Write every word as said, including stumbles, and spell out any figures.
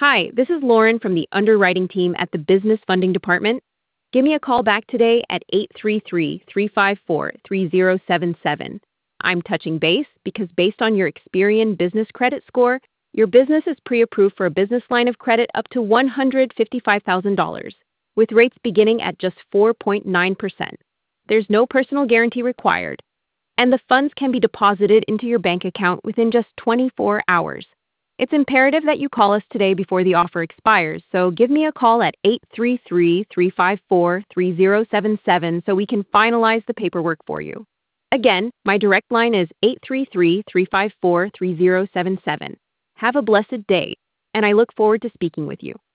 Hi, this is Lauren from the underwriting team at the Business Funding Department. Give me a call back today at eight three three, three five four, three zero seven seven. I'm touching base because based on your Experian business credit score, your business is pre-approved for a business line of credit up to one hundred fifty-five thousand dollars, with rates beginning at just four point nine percent. There's no personal guarantee required, and the funds can be deposited into your bank account within just twenty-four hours. It's imperative that you call us today before the offer expires, so give me a call at eight three three, three five four, three zero seven seven so we can finalize the paperwork for you. Again, my direct line is eight three three, three five four, three zero seven seven. Have a blessed day, and I look forward to speaking with you.